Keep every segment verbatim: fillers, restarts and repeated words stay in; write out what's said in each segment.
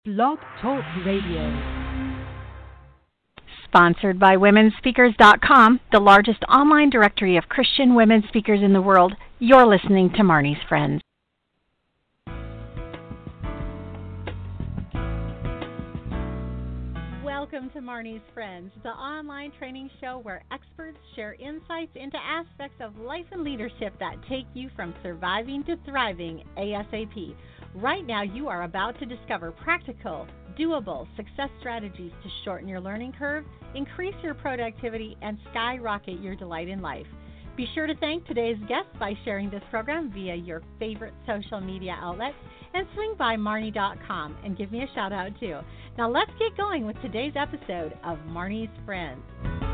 Blog Talk Radio. Sponsored by Women Speakers dot com, the largest online directory of Christian women speakers in the world. You're listening to Marnie's Friends. Welcome to Marnie's Friends, the online training show where experts share insights into aspects of life and leadership that take you from surviving to thriving ASAP. Right now, you are about to discover practical, doable success strategies to shorten your learning curve, increase your productivity, and skyrocket your delight in life. Be sure to thank today's guests by sharing this program via your favorite social media outlets, and swing by Marnie dot com and give me a shout out too. Now let's get going with today's episode of Marnie's Friends.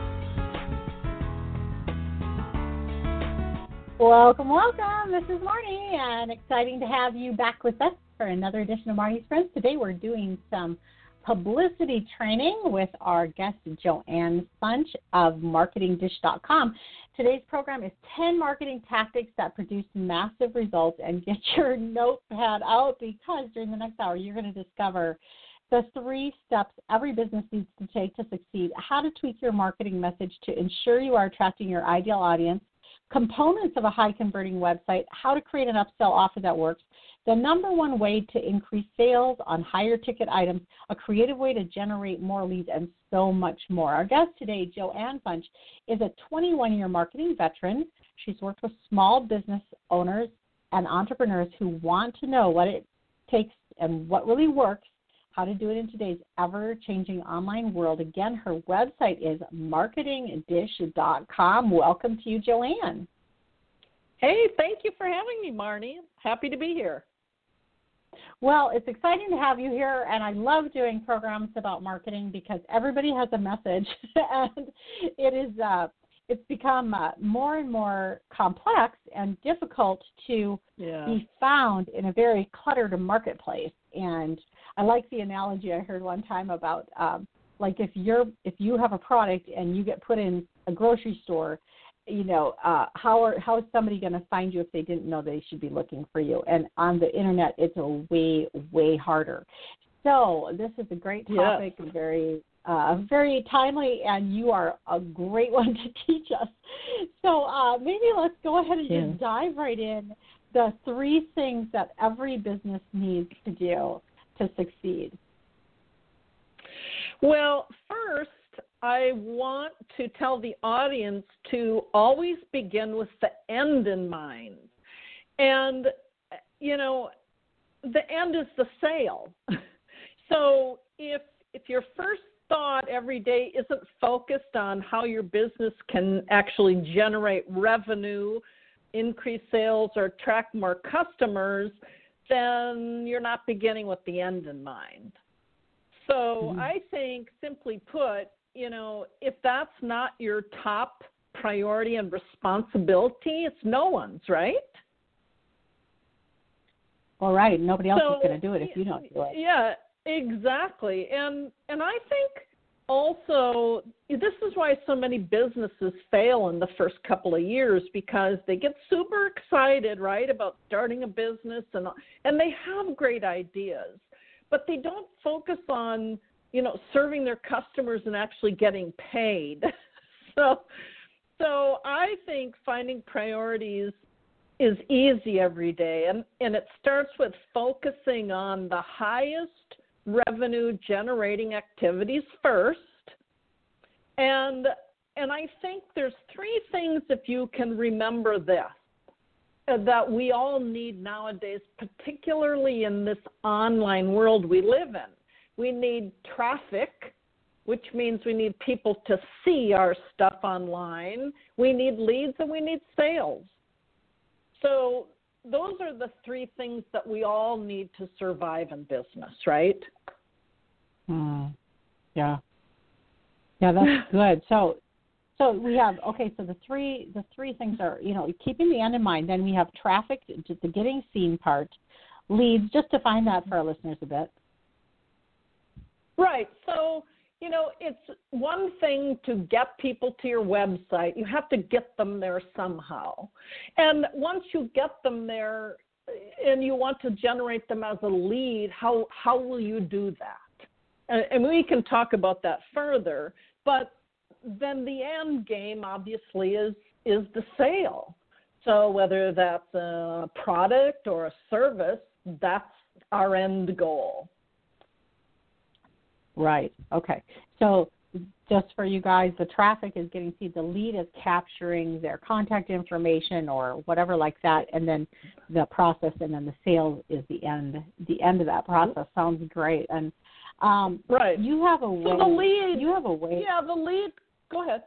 Welcome, welcome. This is Marnie, and exciting to have you back with us for another edition of Marnie's Friends. Today we're doing some publicity training with our guest, Joanne Funch of Marketing Dish dot com. Today's program is ten marketing tactics that produce massive results, and get your notepad out because during the next hour you're going to discover the three steps every business needs to take to succeed, how to tweak your marketing message to ensure you are attracting your ideal audience, components of a high-converting website, how to create an upsell offer that works, the number one way to increase sales on higher-ticket items, a creative way to generate more leads, and so much more. Our guest today, Joanne Funch, is a twenty-one-year marketing veteran. She's worked with small business owners and entrepreneurs who want to know what it takes and what really works, how to do it in today's ever-changing online world. Again, her website is Marketing Dish dot com. Welcome to you, Joanne. Hey, thank you for having me, Marnie. Happy to be here. Well, it's exciting to have you here, and I love doing programs about marketing because everybody has a message, and it is uh, it's become uh, more and more complex and difficult to yeah. be found in a very cluttered marketplace. And I like the analogy I heard one time about um, like if you're if you have a product and you get put in a grocery store, you know, uh, how are how is somebody going to find you if they didn't know they should be looking for you? And on the internet, it's a way way harder. So this is a great topic, yes. very uh, very timely, and you are a great one to teach us. So uh, maybe let's go ahead and yeah. just dive right in. The three things that every business needs to do to succeed. Well, first, I want to tell the audience to always begin with the end in mind. And, you know, the end is the sale. So if if your first thought every day isn't focused on how your business can actually generate revenue, increase sales, or attract more customers, then you're not beginning with the end in mind. So mm-hmm. I think, simply put, you know, if that's not your top priority and responsibility, it's no one's, right? All right. Nobody else so, is going to do it if you don't do it. Yeah, exactly. And and I think also this is why so many businesses fail in the first couple of years, because they get super excited, right, about starting a business, and and they have great ideas, but they don't focus on, you know, serving their customers and actually getting paid. so, so I think finding priorities is easy every day, and, and it starts with focusing on the highest revenue generating activities first. And and I think there's three things, if you can remember this, that we all need nowadays, particularly in this online world we live in. We need traffic, which means we need people to see our stuff online. We need leads, and we need sales. So those are the three things that we all need to survive in business, right? Mm. Yeah. Yeah, that's good. So so we have, okay, so the three the three things are, you know, keeping the end in mind. Then we have traffic, just the getting seen part, leads, just define that for our listeners a bit. Right. So, you know, it's one thing to get people to your website. You have to get them there somehow. And once you get them there, and you want to generate them as a lead, how how will you do that? And, and we can talk about that further, but then the end game obviously is is the sale. So whether that's a product or a service, that's our end goal. Right. Okay. So just for you guys, the traffic is getting, see, the lead is capturing their contact information or whatever like that, and then the process, and then the sales is the end, the end of that process. Sounds great. And um, right. You have a way. So the lead. You have a way. Yeah, the lead. Go ahead.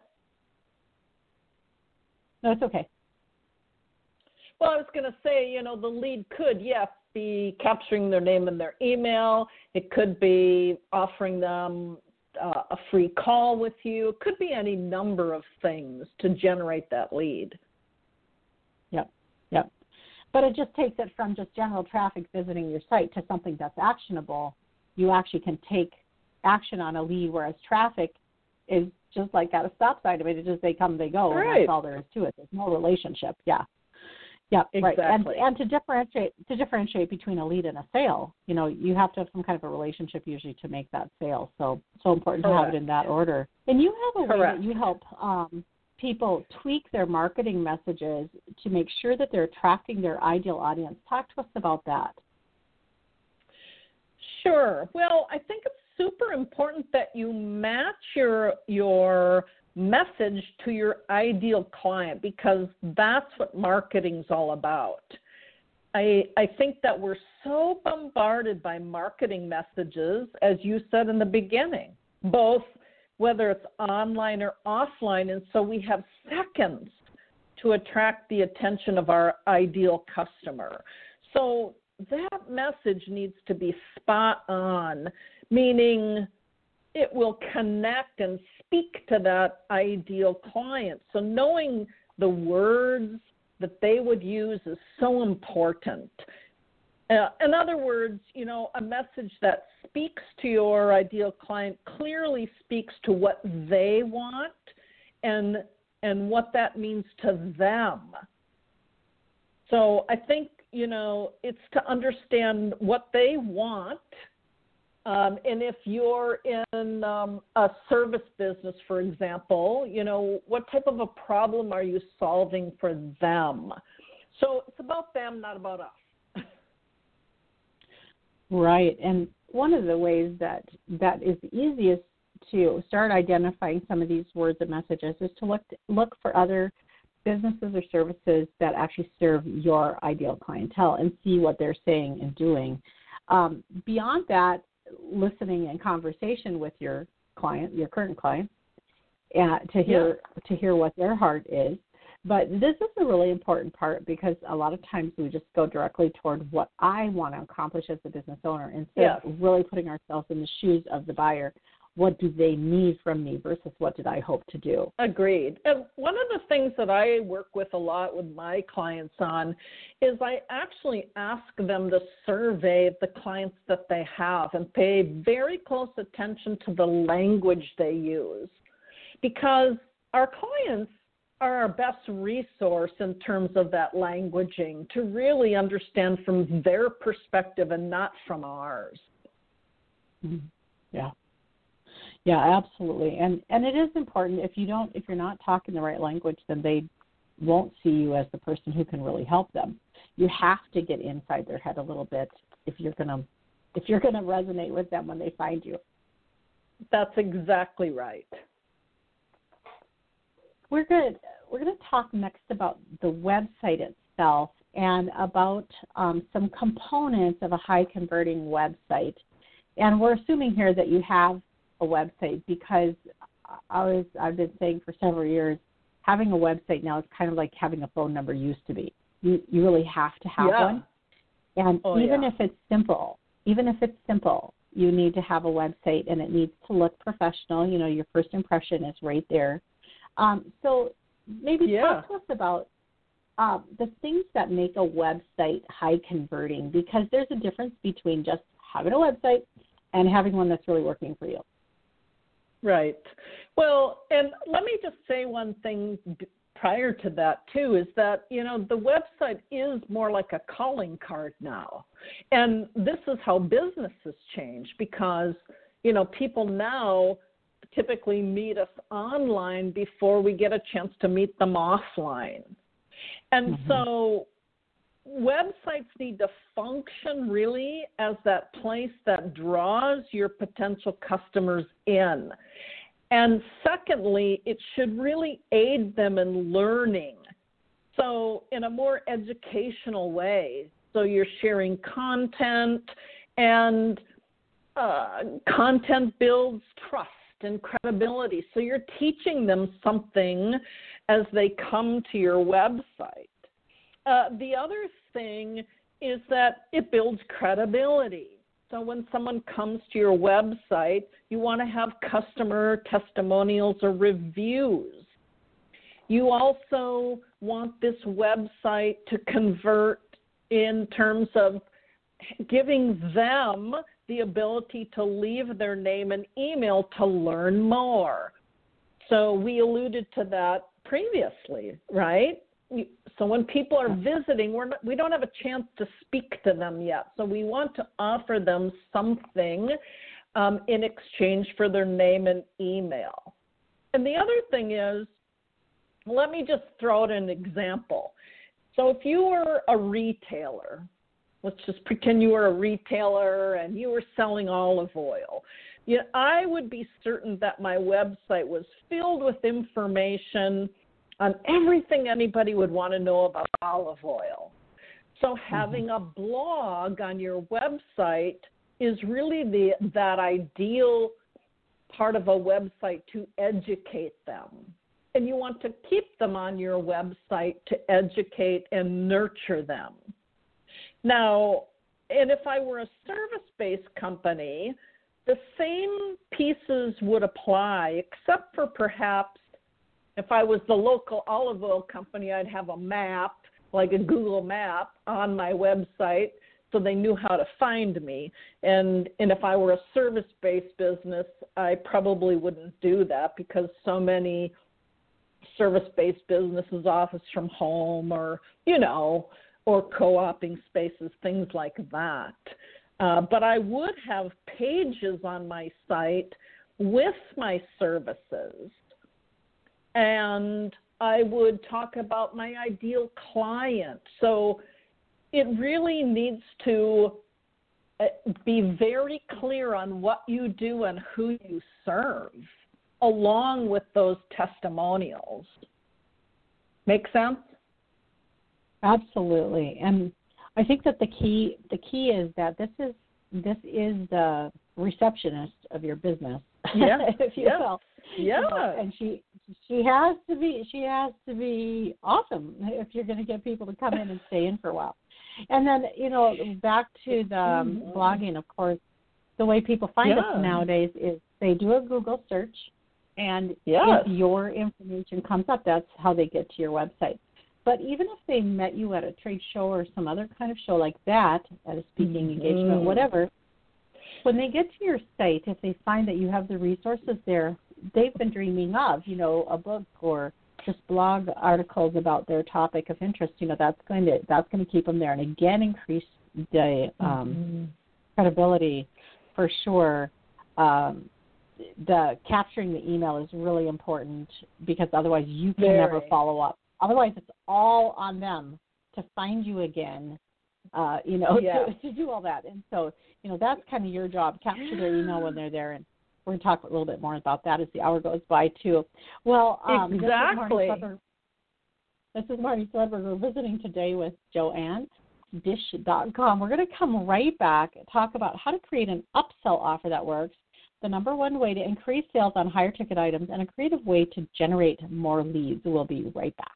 No, it's okay. Well, I was going to say, you know, the lead could, yes, be capturing their name and their email. It could be offering them uh, a free call with you. It could be any number of things to generate that lead. Yep, yep. But it just takes it from just general traffic visiting your site to something that's actionable. You actually can take action on a lead, whereas traffic is just like at a stop sign. I mean, it's just they come, they go, right. and that's all there is to it. There's no relationship. Yeah. Yeah, exactly. Right. And, and to differentiate to differentiate between a lead and a sale, you know, you have to have some kind of a relationship usually to make that sale. So so important Correct. to have it in that order. And you have a Correct. way that you help um, people tweak their marketing messages to make sure that they're attracting their ideal audience. Talk to us about that. Sure. Well, I think it's super important that you match your your message to your ideal client, because that's what marketing's all about. I I think that we're so bombarded by marketing messages, as you said in the beginning, both whether it's online or offline, and so we have seconds to attract the attention of our ideal customer. So that message needs to be spot on, meaning it will connect and speak to that ideal client. So knowing the words that they would use is so important. Uh, in other words, you know, a message that speaks to your ideal client clearly speaks to what they want and and what that means to them. So I think, you know, it's to understand what they want. Um, and if you're in um, a service business, for example, you know, what type of a problem are you solving for them? So it's about them, not about us. Right. And one of the ways that that is the easiest to start identifying some of these words and messages is to look look for other businesses or services that actually serve your ideal clientele and see what they're saying and doing. Um, beyond that, listening and conversation with your client, your current client, uh, to hear yeah. to hear what their heart is. But this is a really important part, because a lot of times we just go directly toward what I want to accomplish as a business owner instead yeah. of really putting ourselves in the shoes of the buyer. What do they need from me versus what did I hope to do? Agreed. And one of the things that I work with a lot with my clients on is I actually ask them to survey the clients that they have and pay very close attention to the language they use, because our clients are our best resource in terms of that languaging to really understand from their perspective and not from ours. Mm-hmm. Yeah. Yeah, absolutely. And and it is important. If you don't if you're not talking the right language, then they won't see you as the person who can really help them. You have to get inside their head a little bit if you're gonna if you're gonna resonate with them when they find you. That's exactly right. We're going we're going to talk next about the website itself and about um, some components of a high converting website. And we're assuming here that you have a website, because I was I've been saying for several years, having a website now is kind of like having a phone number used to be. You you really have to have yeah. one. And oh, even yeah. if it's simple, even if it's simple, you need to have a website, and it needs to look professional. You know, your first impression is right there. Um, so maybe yeah. talk to us about uh, the things that make a website high converting, because there's a difference between just having a website and having one that's really working for you. Right. Well, and let me just say one thing prior to that too, is that, you know, the website is more like a calling card now. And this is how businesses change because, you know, people now typically meet us online before we get a chance to meet them offline. And mm-hmm. so websites need to function really as that place that draws your potential customers in. And secondly, it should really aid them in learning. So in a more educational way. So you're sharing content, and uh, content builds trust and credibility. So you're teaching them something as they come to your website. Uh, the other thing is that it builds credibility. So when someone comes to your website, you want to have customer testimonials or reviews. You also want this website to convert in terms of giving them the ability to leave their name and email to learn more. So we alluded to that previously, right? So when people are visiting, we're not, we don't have a chance to speak to them yet. So we want to offer them something um, in exchange for their name and email. And the other thing is, let me just throw out an example. So if you were a retailer, let's just pretend you were a retailer and you were selling olive oil. You know, I would be certain that my website was filled with information on everything anybody would want to know about olive oil. So having mm-hmm. a blog on your website is really the that ideal part of a website to educate them. And you want to keep them on your website to educate and nurture them. Now, and if I were a service-based company, the same pieces would apply, except for perhaps if I was the local olive oil company, I'd have a map, like a Google map, on my website so they knew how to find me. And and if I were a service-based business, I probably wouldn't do that because so many service-based businesses, office from home, or, you know, or co-oping spaces, things like that. Uh, but I would have pages on my site with my services. And I would talk about my ideal client. So it really needs to be very clear on what you do and who you serve, along with those testimonials. Make sense? Absolutely. And I think that the key the key is that this is this is the receptionist of your business. Yeah. if you yeah. will. Yeah. You know, and she she has to be she has to be awesome if you're going to get people to come in and stay in for a while. And then, you know, back to the um, mm-hmm. blogging, of course, the way people find yeah. us nowadays is they do a Google search, and yes. if your information comes up, that's how they get to your website. But even if they met you at a trade show or some other kind of show like that, at a speaking mm-hmm. engagement, whatever, when they get to your site, if they find that you have the resources there they've been dreaming of, you know, a book or just blog articles about their topic of interest, you know, that's going to that's going to keep them there, and again increase the um, mm-hmm. credibility for sure. Um, the capturing the email is really important because otherwise you can Very. never follow up. Otherwise, it's all on them to find you again, uh, you know, yeah. to, to do all that. And so, you know, that's kind of your job. Capture their email when they're there, and we're going to talk a little bit more about that as the hour goes by, too. Well, um, exactly. This is Marty Sledberg. This is Marty Sledberg. We're visiting today with Joanne, dish dot com. We're going to come right back and talk about how to create an upsell offer that works, the number one way to increase sales on higher ticket items, and a creative way to generate more leads. We'll be right back.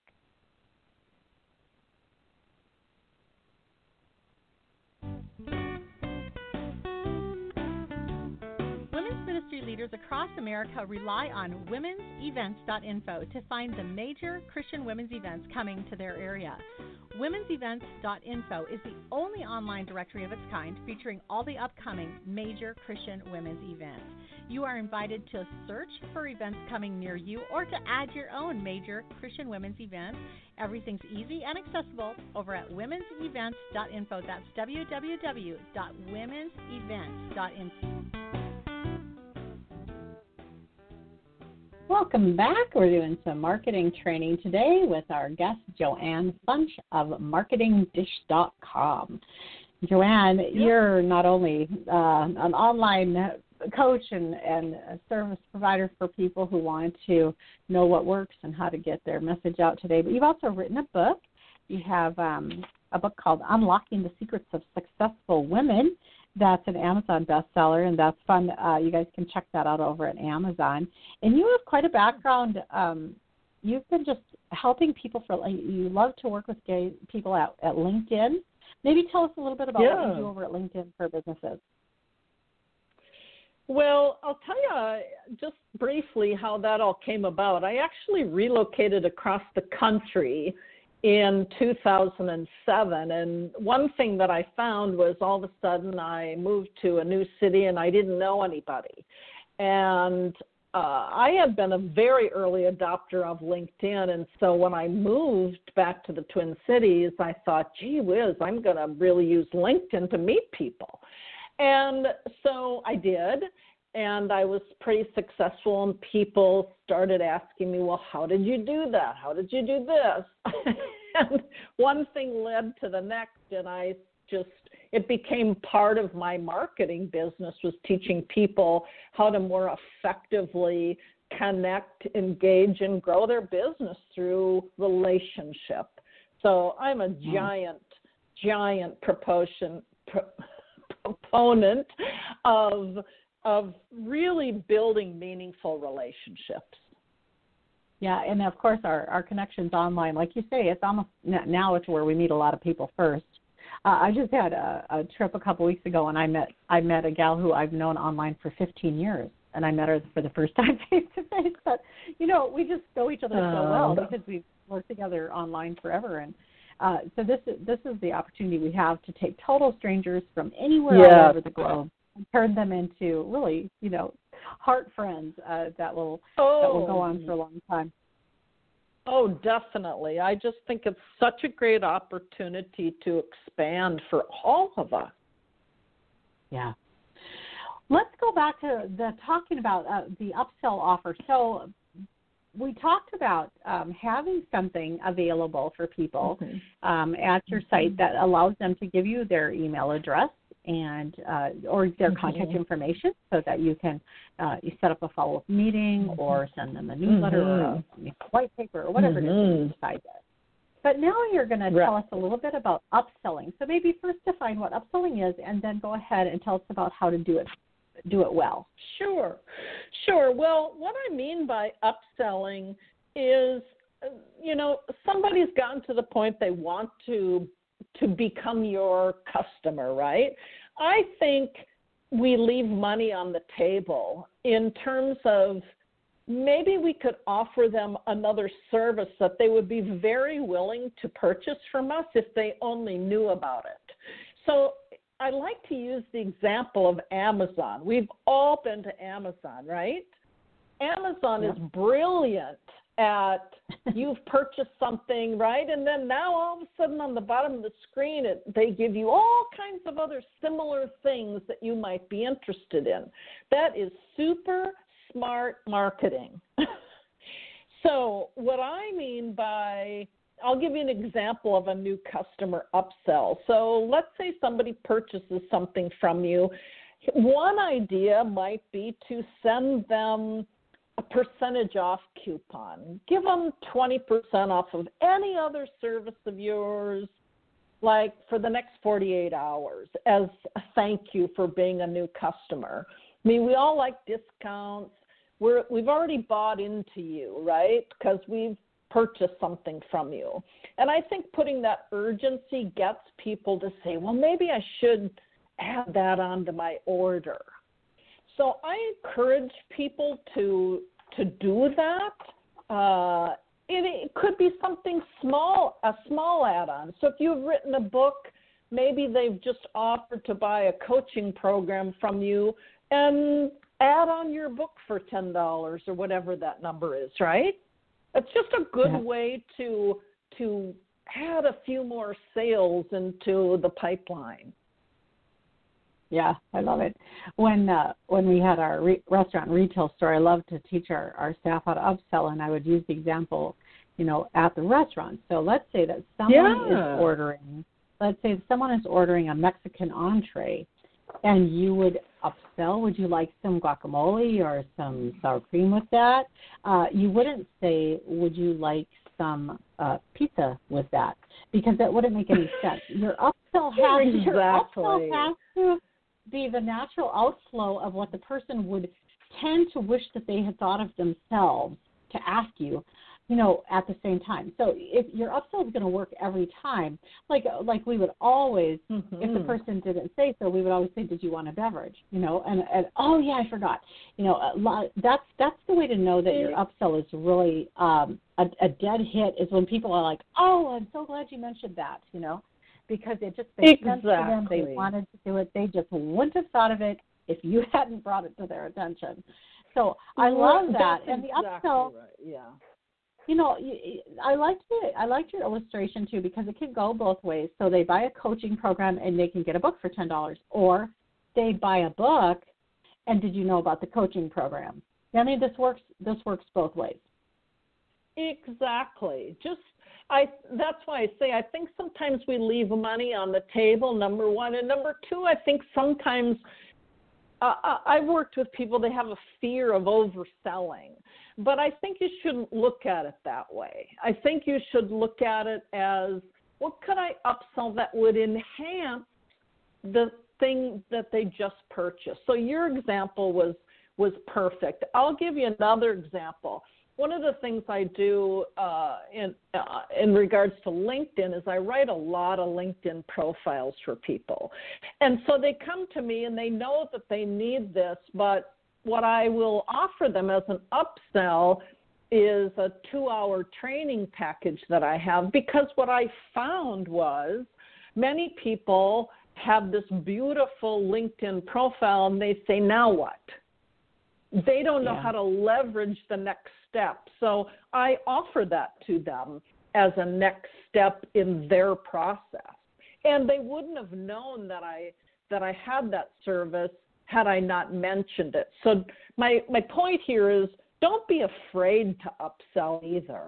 Leaders across America rely on womens events dot info to find the major Christian women's events coming to their area. womens events dot info is the only online directory of its kind featuring all the upcoming major Christian women's events. You are invited to search for events coming near you or to add your own major Christian women's event. Everything's easy and accessible over at womens events dot info. That's w w w dot womens events dot info. Welcome back. We're doing some marketing training today with our guest, Joanne Funch of marketing dish dot com. Joanne, yep. You're not only uh, an online coach and, and a service provider for people who want to know what works and how to get their message out today, but you've also written a book. You have um, a book called Unlocking the Secrets of Successful Women. That's an Amazon bestseller, and that's fun. Uh, you guys can check that out over at Amazon. And you have quite a background. Um, you've been just helping people for, like, you love to work with gay people at, at LinkedIn. Maybe tell us a little bit about yeah. what you do over at LinkedIn for businesses. Well, I'll tell you just briefly how that all came about. I actually relocated across the country in two thousand seven, and one thing that I found was all of a sudden I moved to a new city and I didn't know anybody. And uh, I had been a very early adopter of LinkedIn, and so when I moved back to the Twin Cities, I thought, gee whiz, I'm going to really use LinkedIn to meet people. And so I did, and I was pretty successful, and people started asking me, well, how did you do that? How did you do this? And one thing led to the next, and I just, it became part of my marketing business, was teaching people how to more effectively connect, engage, and grow their business through relationship. So I'm a giant, giant proportion, pro, proponent of of really building meaningful relationships. Yeah, and of course our, our connections online, like you say, it's almost, now it's where we meet a lot of people first. Uh, I just had a, a trip a couple weeks ago, and I met I met a gal who I've known online for fifteen years, and I met her for the first time face to face. But, you know, we just know each other so well because we've worked together online forever. And uh, so this is, this is the opportunity we have to take total strangers from anywhere yeah. all over the globe and turn them into really, you know, heart friends uh, that will oh. that will go on for a long time. Oh, definitely. I just think it's such a great opportunity to expand for all of us. Yeah. Let's go back to the talking about uh, the upsell offer. So we talked about um, having something available for people mm-hmm. um, at your site that allows them to give you their email address and uh, or their mm-hmm. contact information so that you can uh, you set up a follow-up meeting mm-hmm. or send them a newsletter mm-hmm. or a white paper or whatever mm-hmm. it is that you decide there. But now you're going to right. tell us a little bit about upselling. So maybe first define what upselling is, and then go ahead and tell us about how to do it do it well. Sure. Sure. Well, what I mean by upselling is, you know, somebody's gotten to the point they want to to become your customer, right? I think we leave money on the table in terms of maybe we could offer them another service that they would be very willing to purchase from us if they only knew about it. So I like to use the example of Amazon. We've all been to Amazon, right? Amazon yeah. is brilliant at you've purchased something, right? And then now all of a sudden on the bottom of the screen, it, they give you all kinds of other similar things that you might be interested in. That is super smart marketing. So what I mean by, I'll give you an example of a new customer upsell. So let's say somebody purchases something from you. One idea might be to send them a percentage off coupon. Give them twenty percent off of any other service of yours, like for the next forty-eight hours, as a thank you for being a new customer. I mean, we all like discounts. We're, we've already bought into you, right? Because we've purchased something from you. And I think putting that urgency gets people to say, well, maybe I should add that onto my order. So I encourage people to to do that. Uh, it, it could be something small, a small add-on. So if you've written a book, maybe they've just offered to buy a coaching program from you and add on your book for ten dollars or whatever that number is, right? It's just a good Yeah. way to to add a few more sales into the pipeline. Yeah, I love it. When uh, when we had our re- restaurant and retail store, I loved to teach our, our staff how to upsell, and I would use the example, you know, at the restaurant. So let's say that someone Yeah. is ordering, let's say someone is ordering a Mexican entree, and you would upsell. Would you like some guacamole or some sour cream with that? Uh, you wouldn't say, would you like some uh, pizza with that? Because that wouldn't make any sense. Your upsell has, Exactly. your upsell has to be the natural outflow of what the person would tend to wish that they had thought of themselves to ask you, you know, at the same time. So if your upsell is going to work every time, like like we would always, Mm-hmm. if the person didn't say so, we would always say, did you want a beverage? You know, and, and oh, yeah, I forgot. You know, a lot, that's that's the way to know that your upsell is really um, a, a dead hit is when people are like, oh, I'm so glad you mentioned that, you know, because it just makes sense to them. They Exactly. wanted to do it. They just wouldn't have thought of it if you hadn't brought it to their attention. So I love that. That's And the exactly upsell, right. Yeah. you know, I liked it. I liked your illustration too because it can go both ways. So they buy a coaching program and they can get a book for ten dollars, or they buy a book and did you know about the coaching program? I mean, this works. This works both ways. Exactly. Just I. That's why I say I think sometimes we leave money on the table. Number one, and number two, I think sometimes uh, I've worked with people. They have a fear of overselling, but I think you shouldn't look at it that way. I think you should look at it as what could I upsell that would enhance the thing that they just purchased. So your example was was perfect. I'll give you another example. One of the things I do uh, in uh, in regards to LinkedIn is I write a lot of LinkedIn profiles for people. And so they come to me and they know that they need this, but what I will offer them as an upsell is a two-hour training package that I have, because what I found was many people have this beautiful LinkedIn profile and they say, now what? They don't know Yeah. how to leverage the next step. So I offer that to them as a next step in their process. And they wouldn't have known that I that I had that service had I not mentioned it. So my my point here is don't be afraid to upsell either.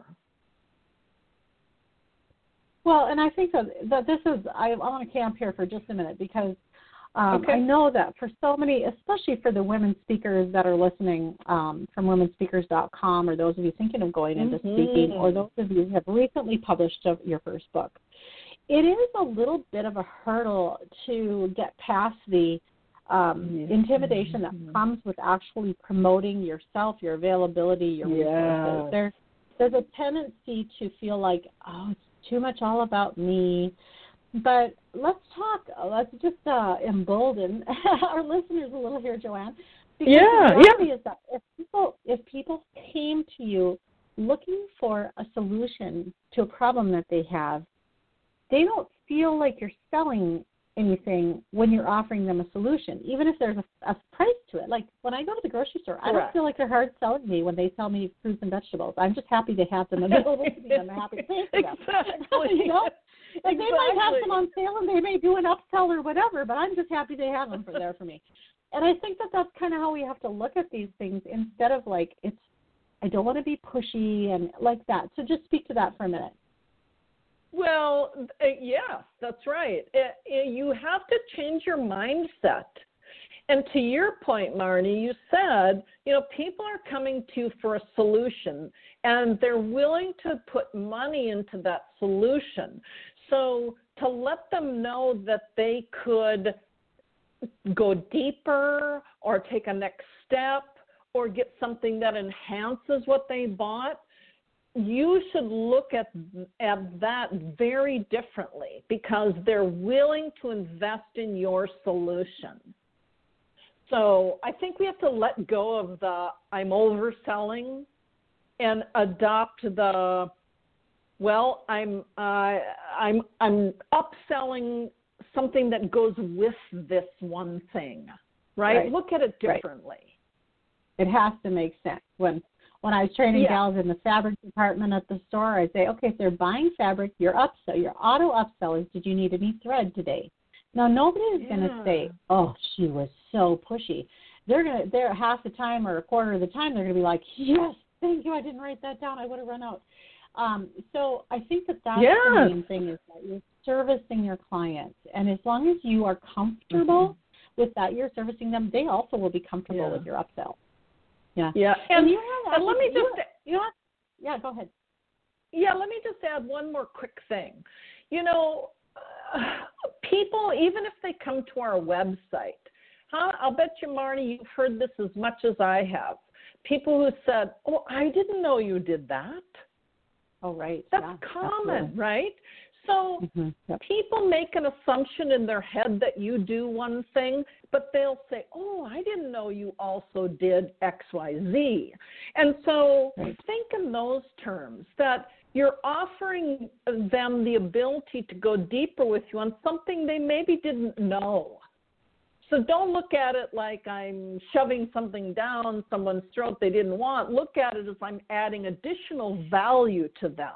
Well, and I think that, that this is, I, I want to camp here for just a minute because um, Okay. I know that for so many, especially for the women speakers that are listening um, from women speakers dot com, or those of you thinking of going into Mm-hmm. speaking, or those of you who have recently published a, your first book, it is a little bit of a hurdle to get past the um, Yeah. intimidation that comes with actually promoting yourself, your availability, your resources. Yes. There, there's a tendency to feel like, oh, it's too much all about me. But let's talk, let's just uh, embolden our listeners a little here, Joanne. Because Yeah, the reality yeah. is that if people, if people came to you looking for a solution to a problem that they have, they don't feel like you're selling anything when you're offering them a solution, even if there's a, a price to it. Like when I go to the grocery store, I don't Correct. feel like they're hard selling me when they sell me fruits and vegetables. I'm just happy they have them available to me. I'm happy to pay for them. Exactly. you know? Like they might have Exactly. them on sale and they may do an upsell or whatever, but I'm just happy they have them for there for me. And I think that that's kind of how we have to look at these things instead of like, it's, I don't want to be pushy and like that. So just speak to that for a minute. Well, uh, yes, that's right. Uh, uh, you have to change your mindset. And to your point, Marnie, you said, you know, people are coming to you for a solution, and they're willing to put money into that solution. So to let them know that they could go deeper or take a next step or get something that enhances what they bought, you should look at at that very differently, because they're willing to invest in your solution. So I think we have to let go of the I'm overselling and adopt the, well, I'm uh, I'm I'm upselling something that goes with this one thing, right? Right. Look at it differently. Right. It has to make sense. When when I was training yeah. gals in the fabric department at the store, I say, okay, if they're buying fabric, your upsell, your auto upsell is, did you need any thread today? Now nobody is yeah. going to say, oh, she was so pushy. They're gonna, they're half the time or a quarter of the time, they're gonna be like, yes, thank you, I didn't write that down, I would have run out. Um, so I think that that's yes. the main thing, is that you're servicing your clients, and as long as you are comfortable mm-hmm. with that, you're servicing them, they also will be comfortable yeah. with your upsell. Yeah. Yeah. And, and, you have and let me you, just you have, yeah, go ahead. Yeah, let me just add one more quick thing. You know, uh, people, even if they come to our website, huh, I'll bet you, Marnie, you've heard this as much as I have. People who said, oh, I didn't know you did that. Oh, right. That's yeah, common, absolutely. right? So mm-hmm. yep. people make an assumption in their head that you do one thing, but they'll say, oh, I didn't know you also did X, Y, Z. And so right. think in those terms, that you're offering them the ability to go deeper with you on something they maybe didn't know. So don't look at it like I'm shoving something down someone's throat they didn't want. Look at it as I'm adding additional value to them.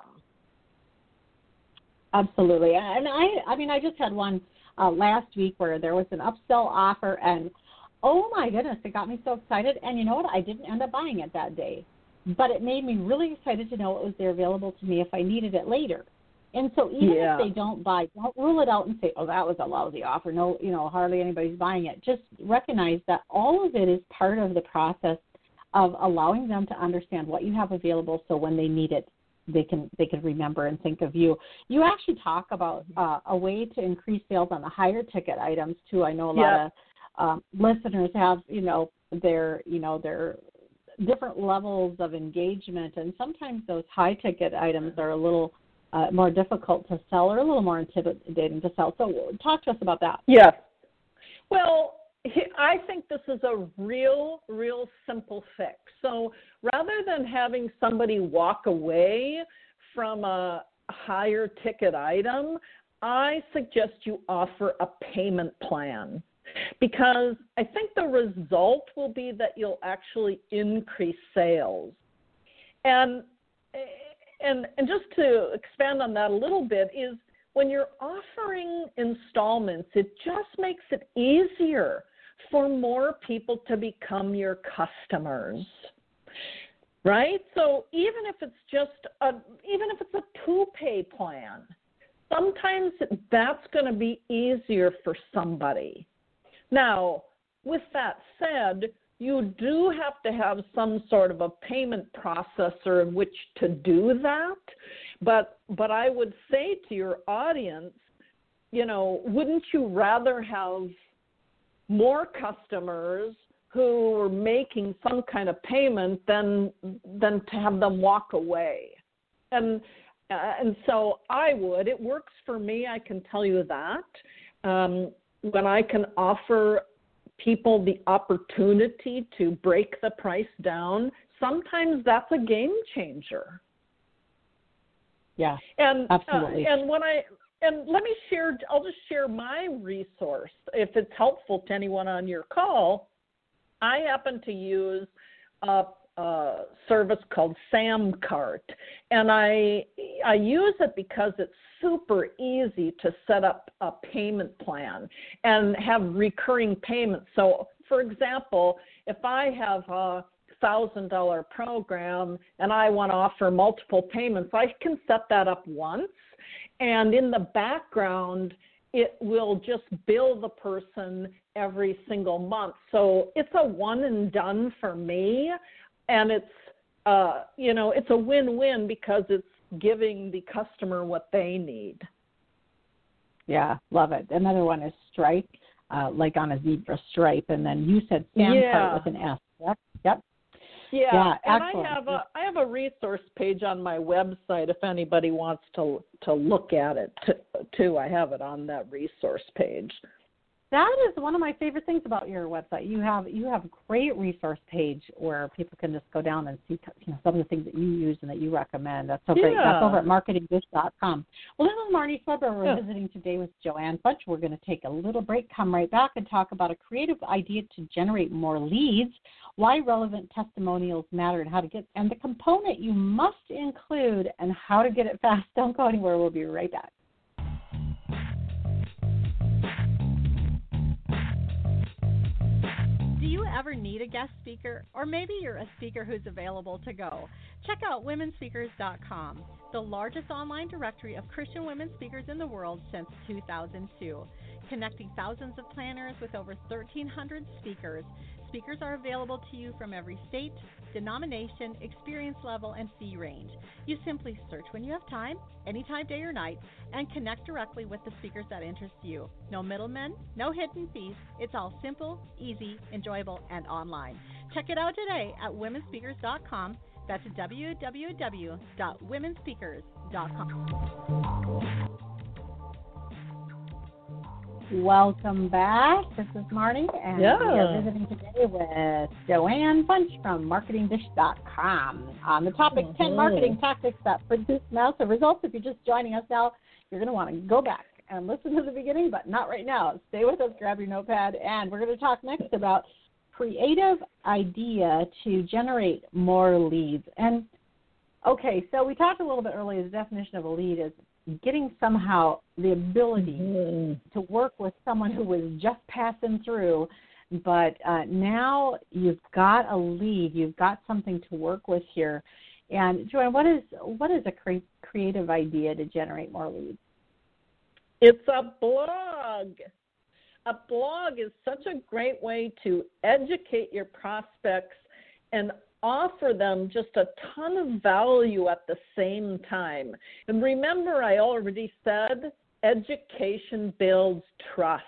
Absolutely. And I I mean, I just had one uh, last week where there was an upsell offer, and oh my goodness, it got me so excited. And you know what? I didn't end up buying it that day, but it made me really excited to know it was there available to me if I needed it later. And so even yeah. if they don't buy, don't rule it out and say, oh, that was a lousy offer. No, you know, hardly anybody's buying it. Just recognize that all of it is part of the process of allowing them to understand what you have available, so when they need it, they can they can remember and think of you. You actually talk about uh, a way to increase sales on the higher ticket items too. I know a lot yep. of um, listeners have, you know, their, you know, their different levels of engagement, and sometimes those high ticket items are a little uh, more difficult to sell or a little more intimidating to sell. So talk to us about that. Yes. Well, I think this is a real, real simple fix. So rather than having somebody walk away from a higher ticket item, I suggest you offer a payment plan, because I think the result will be that you'll actually increase sales. And and and just to expand on that a little bit is, when you're offering installments, it just makes it easier for more people to become your customers, right? So even if it's just a, even if it's a two-pay plan, sometimes that's going to be easier for somebody. Now, with that said, you do have to have some sort of a payment processor in which to do that. But but I would say to your audience, you know, wouldn't you rather have more customers who are making some kind of payment than than to have them walk away? And uh, and so I would. It works for me, I can tell you that. Um, when I can offer people the opportunity to break the price down, sometimes that's a game changer. Yeah, and absolutely. Uh, and when I and let me share, I'll just share my resource if it's helpful to anyone on your call. I happen to use a, a service called SamCart, and I I use it because it's super easy to set up a payment plan and have recurring payments. So, for example, if I have a one thousand dollars program and I want to offer multiple payments, I can set that up once, and in the background, it will just bill the person every single month. So it's a one and done for me, and it's uh, you know, it's a win-win because it's giving the customer what they need. Yeah, love it. Another one is Stripe, uh, like on a zebra stripe, and then you said SamCart yeah. with an S. Yep. Yep. Yeah, yeah and excellent. I have a I have a resource page on my website if anybody wants to to look at it t- too. I have it on that resource page. That is one of my favorite things about your website. You have you have a great resource page where people can just go down and see, you know, some of the things that you use and that you recommend. That's so great. Yeah. That's over at marketing dish dot com. Well, this is Marnie Slebber. We're Yeah. visiting today with Joanne Bunch. We're going to take a little break, come right back, and talk about a creative idea to generate more leads, why relevant testimonials matter, and how to get, and the component you must include, and how to get it fast. Don't go anywhere. We'll be right back. Do you ever need a guest speaker? Or maybe you're a speaker who's available to go? Check out women speakers dot com, the largest online directory of Christian women speakers in the world since two thousand two. Connecting thousands of planners with over thirteen hundred speakers. Speakers are available to you from every state, denomination, experience level, and fee range. You simply search when you have time, anytime, day or night, and connect directly with the speakers that interest you. No middlemen, no hidden fees. It's all simple, easy, enjoyable, and online. Check it out today at women speakers dot com. That's w w w dot women speakers dot com. Welcome back. This is Marnie, and Yeah. we are visiting today with Joanne Bunch from marketing dish dot com on the topic Mm-hmm. ten marketing tactics that produce massive results. If you're just joining us now, you're going to want to go back and listen to the beginning, but not right now. Stay with us, grab your notepad, and we're going to talk next about creative idea to generate more leads. And, okay, so we talked a little bit earlier, the definition of a lead is getting somehow the ability Mm-hmm. to work with someone who was just passing through, but uh, now you've got a lead, you've got something to work with here. And Joanne, what is what is a cre- creative idea to generate more leads? It's a blog. A blog is such a great way to educate your prospects and offer them just a ton of value at the same time. And remember, I already said education builds trust.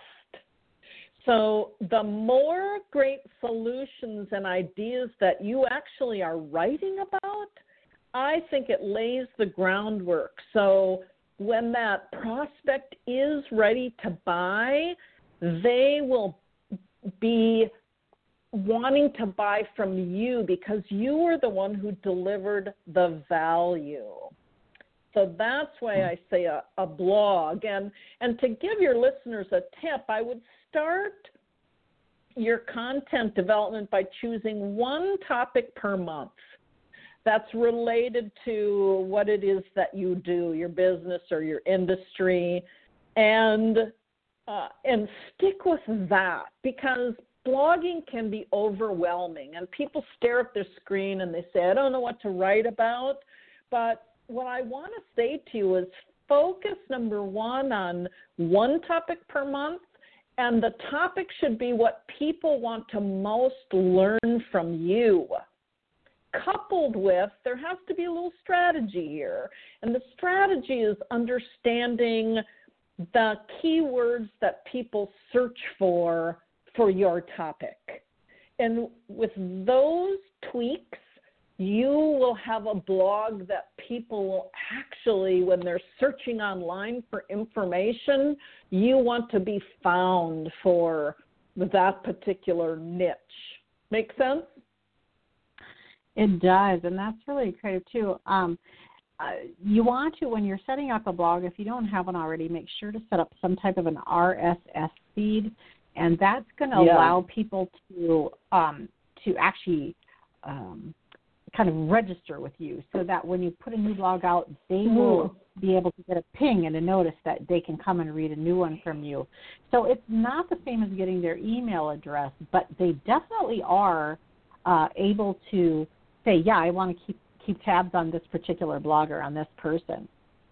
So the more great solutions and ideas that you actually are writing about, I think it lays the groundwork. So when that prospect is ready to buy, they will be wanting to buy from you because you were the one who delivered the value. So that's why I say a, a blog. And, and to give your listeners a tip, I would start your content development by choosing one topic per month that's related to what it is that you do, your business or your industry, and uh, and stick with that, because blogging can be overwhelming, and people stare at their screen and they say, I don't know what to write about. But what I want to say to you is focus, number one, on one topic per month, and the topic should be what people want to most learn from you. Coupled with, there has to be a little strategy here, and the strategy is understanding the keywords that people search for for your topic. And with those tweaks, you will have a blog that people will actually, when they're searching online for information, you want to be found for that particular niche. Make sense? It does, and that's really creative too. Um, uh, you want to, when you're setting up a blog, if you don't have one already, make sure to set up some type of an R S S feed, and that's going to Yeah. allow people to um, to actually um, kind of register with you, so that when you put a new blog out, they will be able to get a ping and a notice that they can come and read a new one from you. So it's not the same as getting their email address, but they definitely are uh, able to say, yeah, I want to keep keep tabs on this particular blogger, on this person.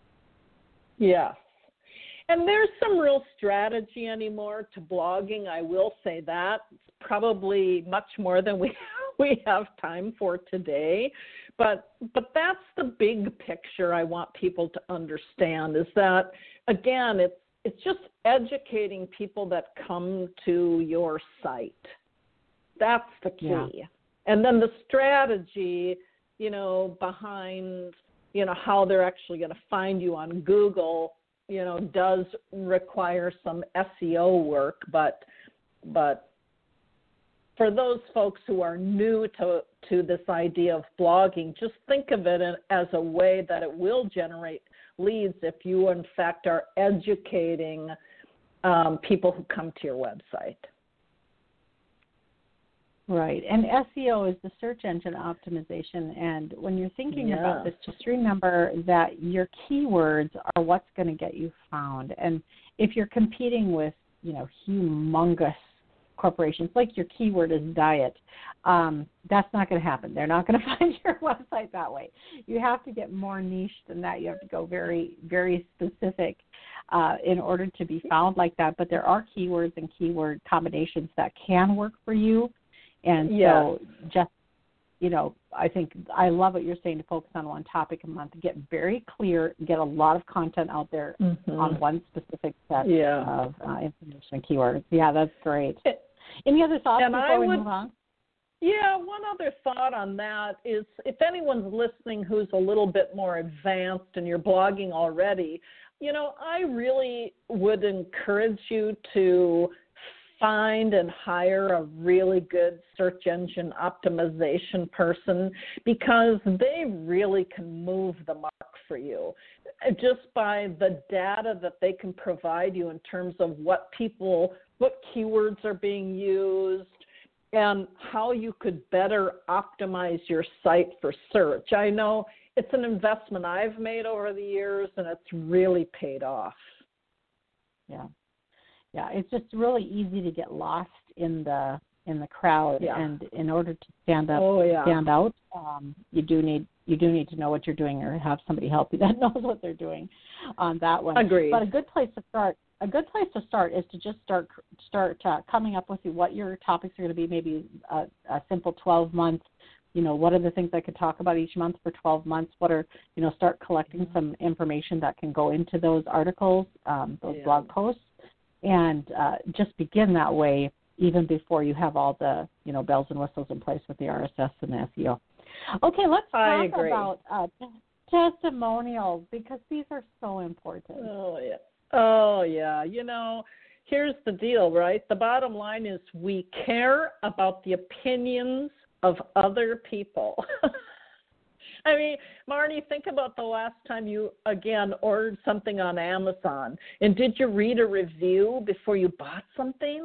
Yes. And there's some real strategy anymore to blogging. I will say that. It's probably much more than we we have time for today. But but that's the big picture I want people to understand, is that, again, it's it's just educating people that come to your site. That's the key. Yeah. And then the strategy, you know, behind, you know, how they're actually going to find you on Google, you know, does require some S E O work. But but for those folks who are new to, to this idea of blogging, just think of it as a way that it will generate leads if you, in fact, are educating um, people who come to your website. Right. And S E O is the search engine optimization. And when you're thinking yeah. about this, just remember that your keywords are what's going to get you found. And if you're competing with, you know, humongous corporations, like your keyword is diet, um, that's not going to happen. They're not going to find your website that way. You have to get more niche than that. You have to go very, very specific uh, in order to be found like that. But there are keywords and keyword combinations that can work for you. And yeah. so just, you know, I think I love what you're saying, to focus on one topic a month, get very clear, get a lot of content out there mm-hmm. on one specific set yeah. of uh, information and keywords. Yeah, that's great. Any other thoughts and before I we would, move on? Yeah, one other thought on that is if anyone's listening who's a little bit more advanced and you're blogging already, you know, I really would encourage you to find and hire a really good search engine optimization person, because they really can move the mark for you just by the data that they can provide you in terms of what people, what keywords are being used, and how you could better optimize your site for search. I know it's an investment I've made over the years, and it's really paid off. Yeah. Yeah, it's just really easy to get lost in the in the crowd, yeah. and in order to stand up, oh, yeah. stand out, um, you do need you do need to know what you're doing, or have somebody help you that knows what they're doing on that one. Agreed. But a good place to start, a good place to start is to just start start uh, coming up with what your topics are going to be. Maybe a, a simple twelve month. You know, what are the things I could talk about each month for twelve months? What are, you know, start collecting some information that can go into those articles, um, those yeah. blog posts. And uh, just begin that way, even before you have all the, you know, bells and whistles in place with the R S S and the S E O. Okay, let's I talk agree. about uh, testimonials, because these are so important. Oh, yeah. Oh, yeah. You know, here's the deal, right? The bottom line is we care about the opinions of other people. I mean, Marnie, think about the last time you, again, ordered something on Amazon. And did you read a review before you bought something?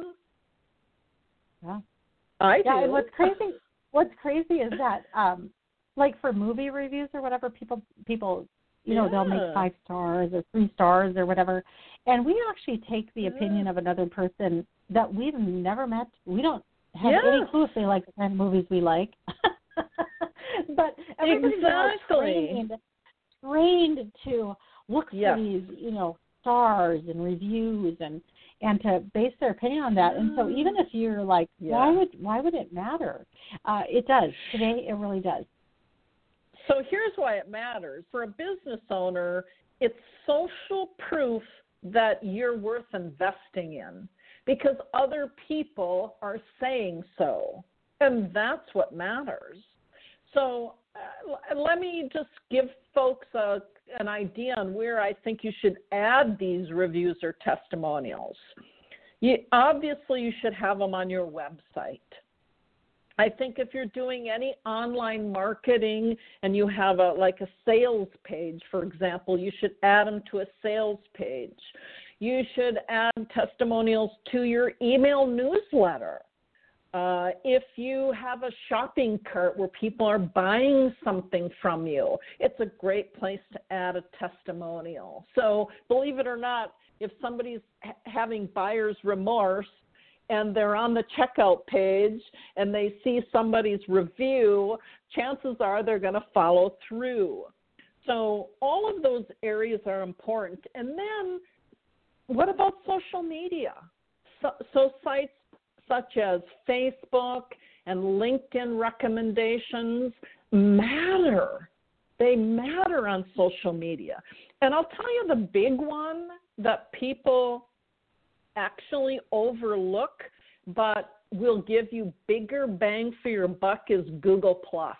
Yeah. I yeah, do. And what's crazy, what's crazy is that, um, like for movie reviews or whatever, people, people, you know, yeah. they'll make five stars or three stars or whatever. And we actually take the yeah. opinion of another person that we've never met. We don't have yeah. any clue if they like the kind of movies we like. But everybody's exactly. trained, trained to look yeah. for these, you know, stars and reviews and, and to base their opinion on that. And so even if you're like, yeah. why would why would it matter? Uh, it does. Today, it really does. So here's why it matters. For a business owner, it's social proof that you're worth investing in, because other people are saying so. And that's what matters. So uh, let me just give folks a, an idea on where I think you should add these reviews or testimonials. You, obviously, you should have them on your website. I think if you're doing any online marketing and you have a like a sales page, for example, you should add them to a sales page. You should add testimonials to your email newsletter. Uh, if you have a shopping cart where people are buying something from you, it's a great place to add a testimonial. So believe it or not, if somebody's ha- having buyer's remorse and they're on the checkout page and they see somebody's review, chances are they're going to follow through. So all of those areas are important. And then what about social media? So, so sites such as Facebook and LinkedIn recommendations matter. They matter on social media. And I'll tell you the big one that people actually overlook but will give you bigger bang for your buck is Google Plus.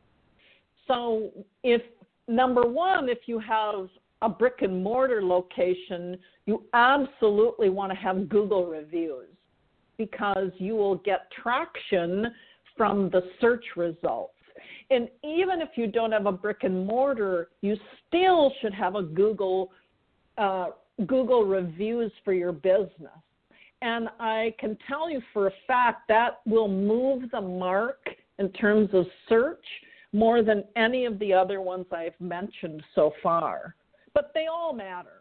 So if, number one, if you have a brick and mortar location, you absolutely want to have Google reviews. because you will get traction from the search results. And even if you don't have a brick and mortar, you still should have a Google uh, Google reviews for your business. And I can tell you for a fact that will move the mark in terms of search more than any of the other ones I've mentioned so far. But they all matter.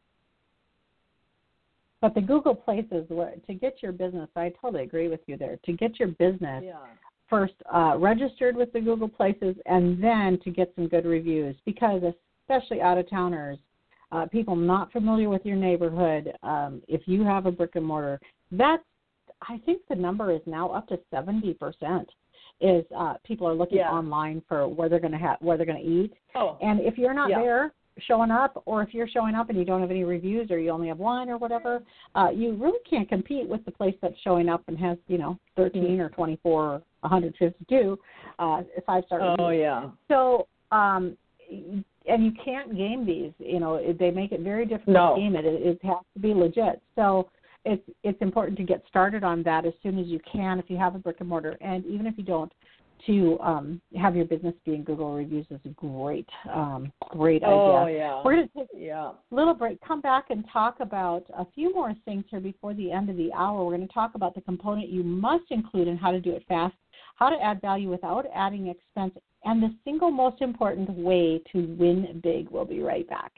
But the Google places, where to get your business, I totally agree with you there, to get your business Yeah. first uh, registered with the Google places and then to get some good reviews, because especially out-of-towners, uh, people not familiar with your neighborhood, um, if you have a brick and mortar, that's, I think the number is now up to seventy percent is uh, people are looking Yeah. online for where they're going to have, where they're going to eat. Oh. And if you're not Yeah. there showing up, or if you're showing up and you don't have any reviews, or you only have one or whatever, uh, you really can't compete with the place that's showing up and has, you know, thirteen or twenty-four or one hundred fifty-two uh, five-star reviews. Oh, yeah. So, um, and you can't game these. You know, they make it very difficult No. to game it. It, it has to be legit. So it's it's important to get started on that as soon as you can if you have a brick and mortar, and even if you don't, to um, have your business be in Google reviews is a great, um, great Oh, idea. yeah. We're going to take Yeah. a little break, come back and talk about a few more things here before the end of the hour. We're going to talk about the component you must include and how to do it fast, how to add value without adding expense, and the single most important way to win big. We'll be right back.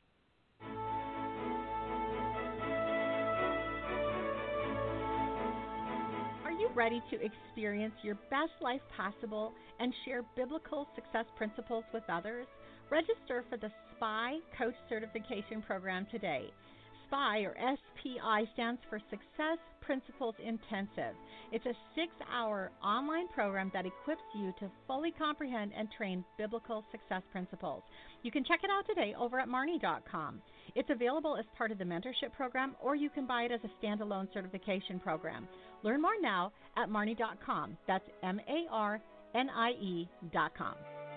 Are you ready to experience your best life possible and share biblical success principles with others? Register for the S P I Coach Certification Program today. S P I, or S P I, stands for Success Principles Intensive. It's a six-hour online program that equips you to fully comprehend and train biblical success principles. You can check it out today over at marnie dot com. It's available as part of the mentorship program, or you can buy it as a standalone certification program. Learn more now at marnie dot com. That's M A R N I E dot com.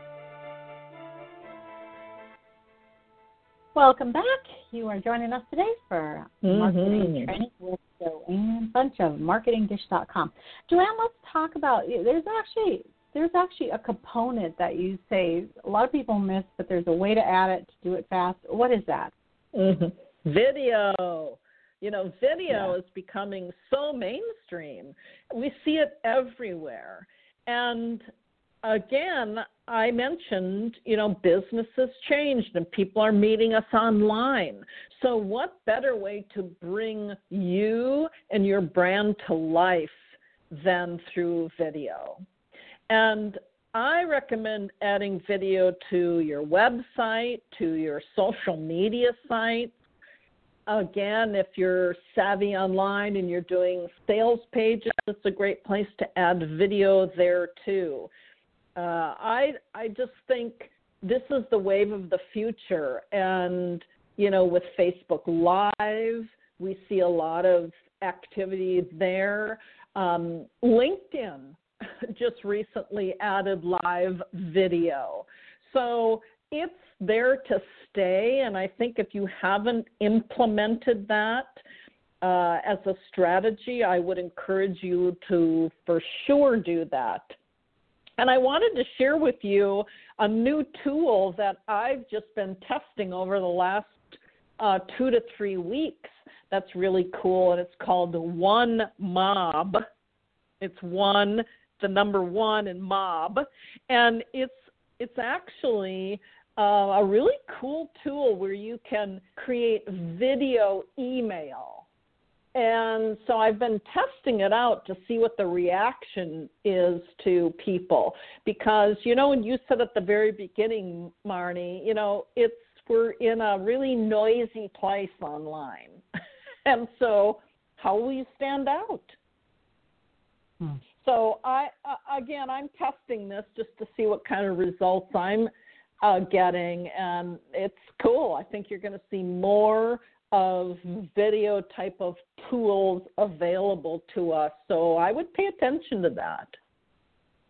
Welcome back. You are joining us today for Mm-hmm. marketing training with Joanne Bunch of marketing dish dot com. Joanne, let's talk about, there's actually there's actually a component that you say a lot of people miss, but there's a way to add it to do it fast. What is that? Mm-hmm. Video. You know, video Yeah. is becoming so mainstream. We see it everywhere. And again, I mentioned, you know, business has changed and people are meeting us online. So what better way to bring you and your brand to life than through video? And I recommend adding video to your website, to your social media sites. Again, if you're savvy online and you're doing sales pages, it's a great place to add video there too. Uh, I I just think this is the wave of the future. And, you know, with Facebook Live, we see a lot of activity there. Um, LinkedIn just recently added live video. So it's there to stay, and I think if you haven't implemented that uh, as a strategy, I would encourage you to for sure do that. And I wanted to share with you a new tool that I've just been testing over the last uh, two to three weeks that's really cool, and it's called One Mob. It's one, the number one in mob, and it's it's actually uh, a really cool tool where you can create video email. And so I've been testing it out to see what the reaction is to people. Because, you know, when you said at the very beginning, Marnie, you know, it's we're in a really noisy place online. And so how will you stand out? Hmm. So, I uh, again, I'm testing this just to see what kind of results I'm uh, getting. And it's cool. I think you're going to see more of video type of tools available to us. So I would pay attention to that.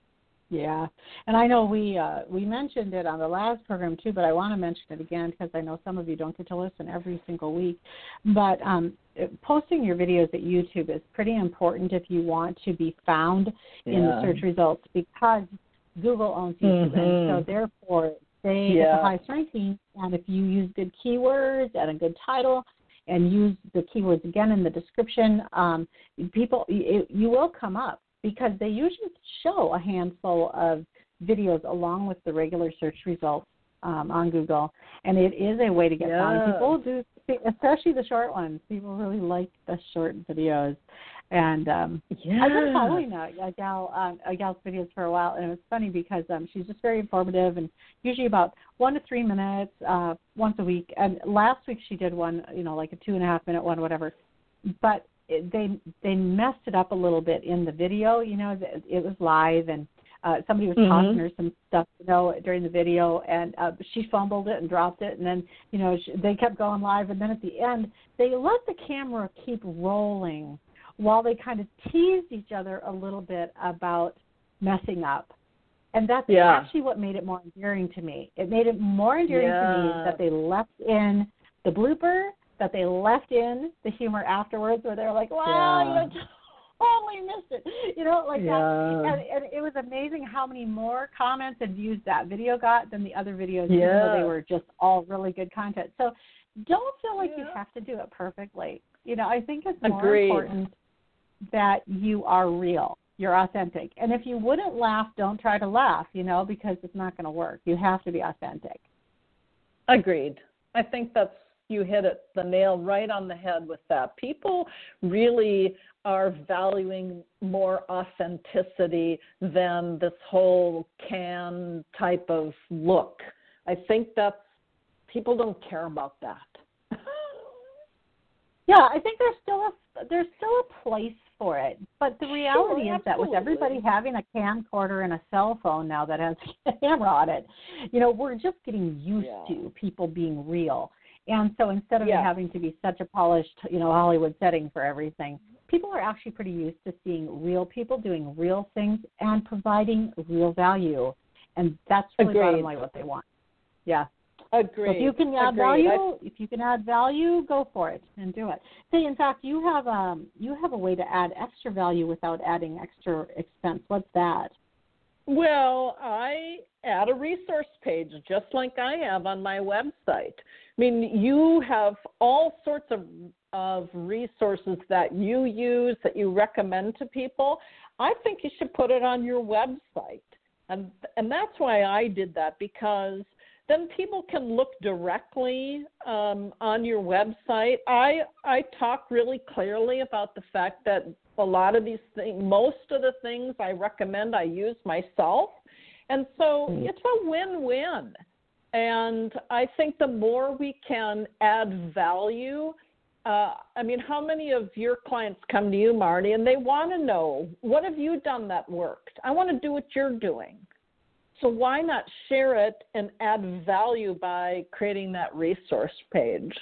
Yeah, and I know we uh, we mentioned it on the last program too, but I want to mention it again because I know some of you don't get to listen every single week. But um, posting your videos at YouTube is pretty important if you want to be found yeah. in the search results, because Google owns YouTube, mm-hmm. and so therefore they yeah. get the highest ranking. And if you use good keywords and a good title, and use the keywords again in the description, um, people it, you will come up, because they usually show a handful of videos along with the regular search results um, on Google, and it is a way to get yeah. found. People do, especially the short ones. People really like the short videos, and um, yeah. I've been following a, a gal, um, a gal's videos for a while, and it was funny because um, she's just very informative, and usually about one to three minutes uh, once a week. And last week she did one, you know, like a two and a half minute one, whatever, but they they messed it up a little bit in the video. You know, it was live, and uh, somebody was mm-hmm. talking her some stuff, you know, during the video, and uh, she fumbled it and dropped it, and then, you know, she, they kept going live, and then at the end, they let the camera keep rolling while they kind of teased each other a little bit about messing up. And that's yeah. actually what made it more endearing to me. It made it more endearing yeah. to me that they left in the blooper, that they left in the humor afterwards, where they're like, wow, yeah. you know, totally missed it. You know, like yeah. that. And, and it was amazing how many more comments and views that video got than the other videos, yeah. even though they were just all really good content. So don't feel like yeah. you have to do it perfectly. You know, I think it's more Agreed. important that you are real. You're authentic. And if you wouldn't laugh, don't try to laugh, you know, because it's not going to work. You have to be authentic. Agreed. I think that's, you hit it the nail right on the head with that. People really are valuing more authenticity than this whole can type of look. I think that's, people don't care about that. Yeah, I think there's still a there's still a place for it, but the reality sure, is that with everybody having a camcorder and a cell phone now that has a camera on it, you know, we're just getting used yeah. to people being real. And so instead of yeah. having to be such a polished, you know, Hollywood setting for everything, people are actually pretty used to seeing real people doing real things and providing real value. And that's really Agreed. bottom line what they want. Yeah. Agreed. So if you can add Agreed. value, I... if you can add value, go for it and do it. Say, in fact, you have um you have a way to add extra value without adding extra expense. What's that? Well, I add a resource page just like I have on my website. I mean, you have all sorts of of resources that you use, that you recommend to people. I think you should put it on your website. And and that's why I did that, because then people can look directly um, on your website. I I talk really clearly about the fact that a lot of these things, most of the things I recommend, I use myself. And so it's a win-win. And I think the more we can add value, uh, I mean, how many of your clients come to you, Marty, and they want to know, what have you done that worked? I want to do what you're doing. So why not share it and add value by creating that resource page?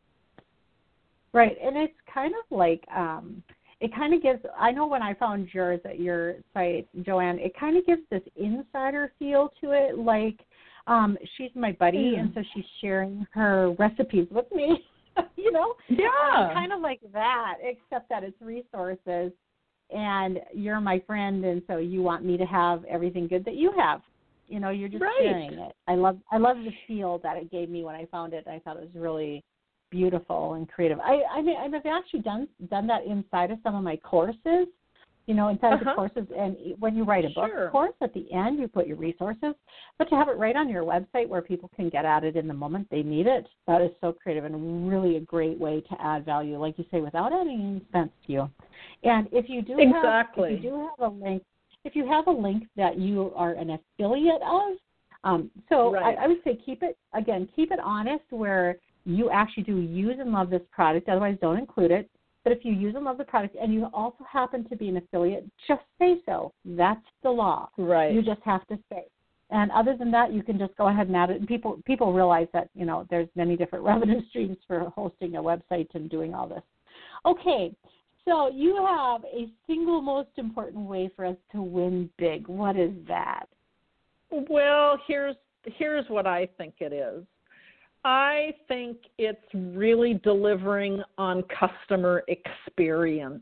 Right, and it's kind of like, um, it kind of gives, I know when I found yours at your site, Joanne, it kind of gives this insider feel to it, like um, she's my buddy, mm. and so she's sharing her recipes with me, you know? Yeah. Um, kind of like that, except that it's resources, and you're my friend, and so you want me to have everything good that you have. You know, you're just right. sharing it. I love I love the feel that it gave me when I found it. I thought it was really beautiful and creative. I I mean, I've actually done done that inside of some of my courses. You know, inside uh-huh. of the courses, and when you write a book sure. course, at the end you put your resources, but to have it right on your website where people can get at it in the moment they need it, that is so creative and really a great way to add value, like you say, without adding any expense to you. And if you do exactly. have, if you do have a link, if you have a link that you are an affiliate of, um, so right. I, I would say keep it, again, keep it honest where you actually do use and love this product, otherwise don't include it. But if you use and love the product and you also happen to be an affiliate, just say so. That's the law. Right. You just have to say. And other than that, you can just go ahead and add it. And people people realize that, you know, there's many different revenue streams for hosting a website and doing all this. Okay, So you have a single most important way for us to win big. What is that? Well, here's here's what I think it is. I think it's really delivering on customer experience.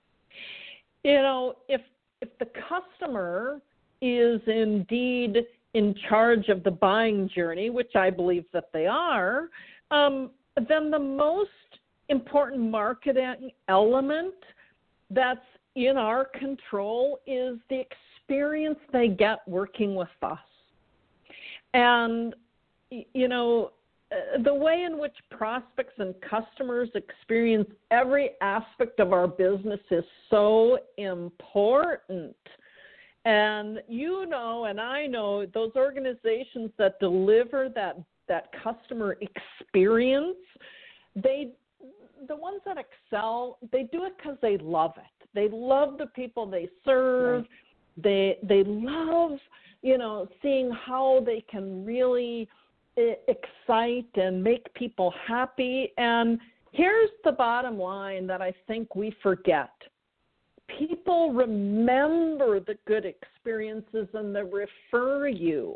You know, if if the customer is indeed in charge of the buying journey, which I believe that they are, um, then the most important marketing element that's in our control is the experience they get working with us. And, you know, the way in which prospects and customers experience every aspect of our business is so important. And you know, and I know, those organizations that deliver that that customer experience, they, the ones that excel, they do it because they love it. They love the people they serve. Right. They they love, you know, seeing how they can really excite and make people happy. And here's the bottom line that I think we forget. People remember the good experiences and they refer you.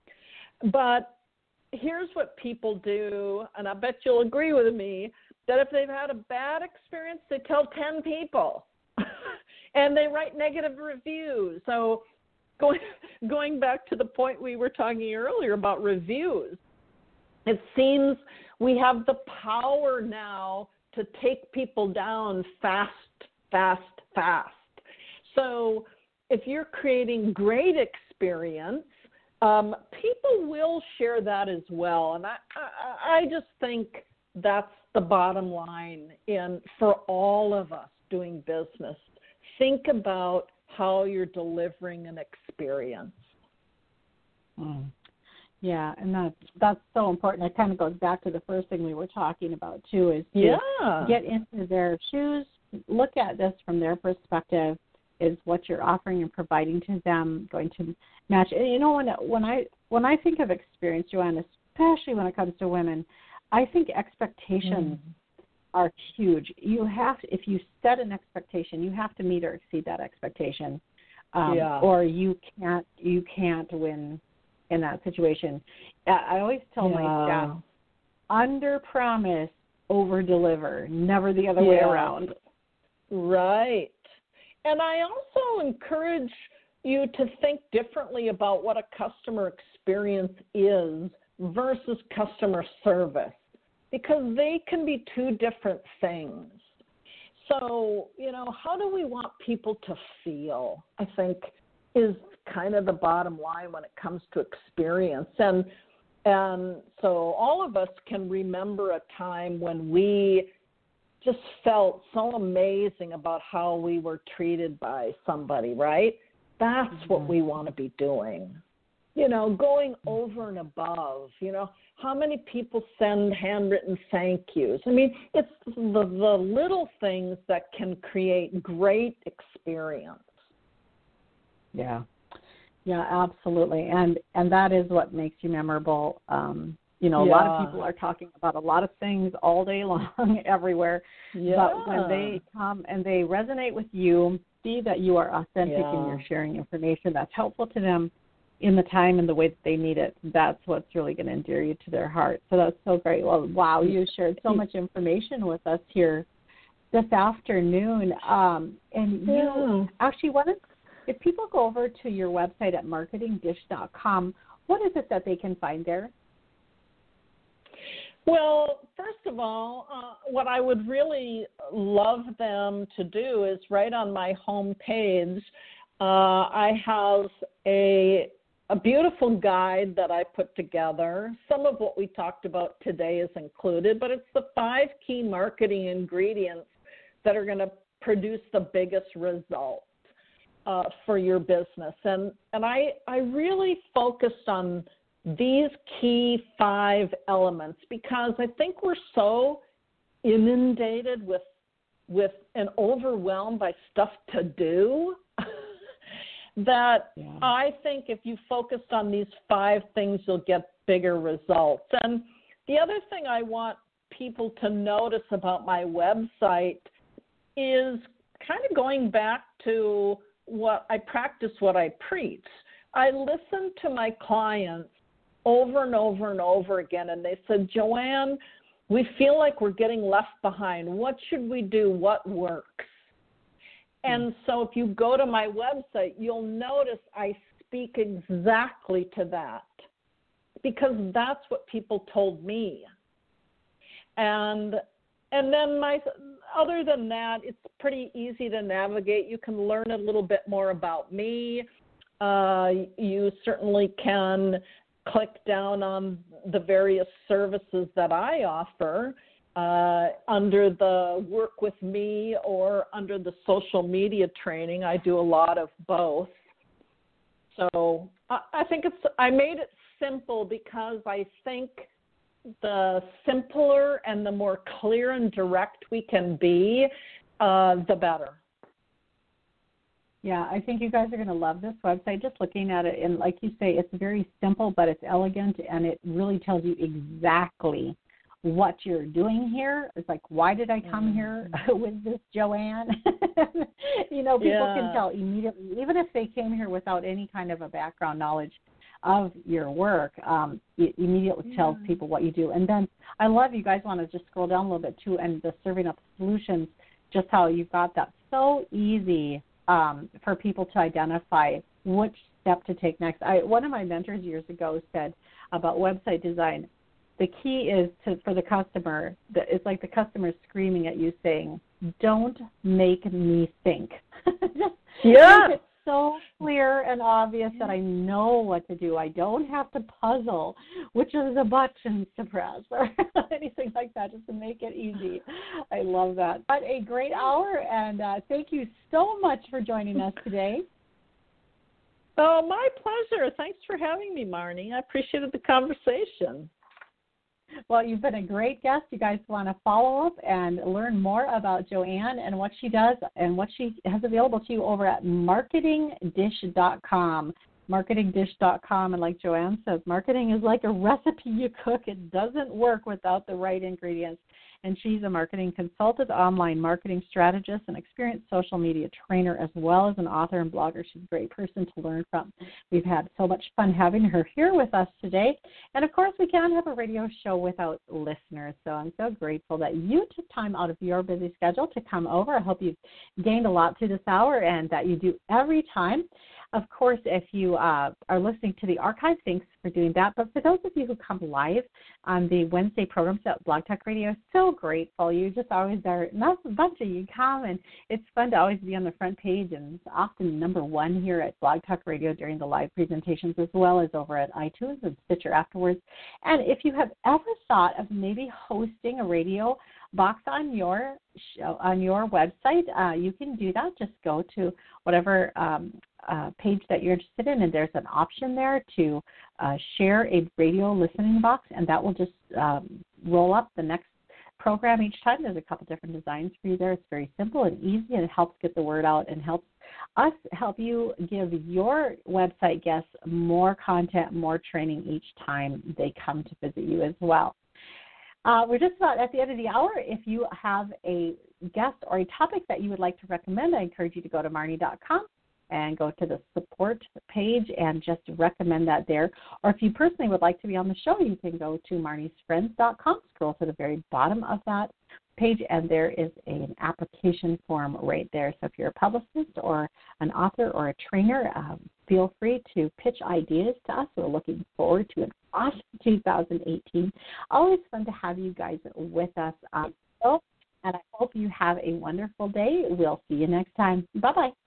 But here's what people do, and I bet you'll agree with me, that if they've had a bad experience, they tell ten people. And they write negative reviews. So going going back to the point we were talking earlier about reviews, it seems we have the power now to take people down fast, fast, fast. So if you're creating great experience, um, people will share that as well. And I, I, I just think that's the bottom line in for all of us doing business. Think about how you're delivering an experience. Mm. Yeah, and that's that's so important. It kind of goes back to the first thing we were talking about too, is to yeah. get into their shoes, look at this from their perspective. Is what you're offering and providing to them going to match? And you know, when when I when I think of experience, Joanne, especially when it comes to women, I think expectations mm. are huge. You have to, if you set an expectation, you have to meet or exceed that expectation, um, yeah. or you can't you can't win in that situation. I always tell yeah. my staff, under promise, over deliver, never the other yeah. way around. Right. And I also encourage you to think differently about what a customer experience is versus customer service, because they can be two different things. So, you know, how do we want people to feel, I think, is kind of the bottom line when it comes to experience. And and so all of us can remember a time when we just felt so amazing about how we were treated by somebody, right? That's mm-hmm. what we want to be doing. You know, going over and above, you know, how many people send handwritten thank yous? I mean, it's the, the little things that can create great experience. Yeah. Yeah, absolutely. And and that is what makes you memorable. Um, you know, a yeah. lot of people are talking about a lot of things all day long, everywhere. Yeah. But when they come and they resonate with you, see that you are authentic yeah. and you're sharing information that's helpful to them in the time and the way that they need it, that's what's really going to endear you to their heart. So that's so great. Well, wow, you shared so much information with us here this afternoon. Um, and yeah. you actually want to, if people go over to your website at marketing dish dot com, what is it that they can find there? Well, first of all, uh, what I would really love them to do is right on my home page, uh, I have a a beautiful guide that I put together. Some of what we talked about today is included, but it's the five key marketing ingredients that are going to produce the biggest results uh, for your business. And and I, I really focused on these key five elements because I think we're so inundated with with and overwhelmed by stuff to do that yeah. I think if you focused on these five things, you'll get bigger results. And the other thing I want people to notice about my website is kind of going back to what I practice, what I preach. I listen to my clients over and over and over again, and they said, Joanne, we feel like we're getting left behind. What should we do? What works? And so if you go to my website, you'll notice I speak exactly to that because that's what people told me. And and then my other than that, it's pretty easy to navigate. You can learn a little bit more about me. Uh, you certainly can click down on the various services that I offer uh, under the Work With Me or under the social media training. I do a lot of both. So I, I think it's, I made it simple because I think the simpler and the more clear and direct we can be, uh, the better. Yeah, I think you guys are going to love this website. Just looking at it, and like you say, it's very simple, but it's elegant, and it really tells you exactly what you're doing here. It's like, why did I come mm-hmm. here with this Joanne? You know, people yeah. can tell immediately, even if they came here without any kind of a background knowledge of your work, um, it immediately yeah. tells people what you do. And then I love you guys want to just scroll down a little bit too, and the serving up solutions, just how you've got that so easy um, for people to identify which step to take next. I, one of my mentors years ago said about website design, the key is to for the customer, the, it's like the customer screaming at you saying, don't make me think. Just yeah. make it so clear and obvious that I know what to do. I don't have to puzzle which of the buttons to press or anything like that, just to make it easy. I love that. But a great hour, and uh, thank you so much for joining us today. Oh, my pleasure. Thanks for having me, Marnie. I appreciated the conversation. Well, you've been a great guest. You guys want to follow up and learn more about Joanne and what she does and what she has available to you over at marketing dish dot com. marketing dish dot com. And like Joanne says, marketing is like a recipe you cook. It doesn't work without the right ingredients. And she's a marketing consultant, online marketing strategist, and experienced social media trainer, as well as an author and blogger. She's a great person to learn from. We've had so much fun having her here with us today. And, of course, we can't have a radio show without listeners. So I'm so grateful that you took time out of your busy schedule to come over. I hope you've gained a lot through this hour and that you do every time. Of course, if you uh, are listening to the archive, thanks for doing that. But for those of you who come live on the Wednesday programs at Blog Talk Radio, so grateful. You just always are. Not a bunch of you come, and it's fun to always be on the front page, and it's often number one here at Blog Talk Radio during the live presentations, as well as over at iTunes and Stitcher afterwards. And if you have ever thought of maybe hosting a radio box on your show, on your website, uh, you can do that. Just go to whatever um, uh, page that you're interested in, and there's an option there to uh, share a radio listening box, and that will just um, roll up the next program each time. There's a couple different designs for you there. It's very simple and easy, and it helps get the word out and helps us help you give your website guests more content, more training each time they come to visit you as well. Uh, we're just about at the end of the hour. If you have a guest or a topic that you would like to recommend, I encourage you to go to marnie dot com and go to the support page and just recommend that there. Or if you personally would like to be on the show, you can go to marnies friends dot com, scroll to the very bottom of that page, and there is an application form right there. So if you're a publicist or an author or a trainer, um, feel free to pitch ideas to us. We're looking forward to an awesome two thousand eighteen. Always fun to have you guys with us on the show, and I hope you have a wonderful day. We'll see you next time. Bye-bye.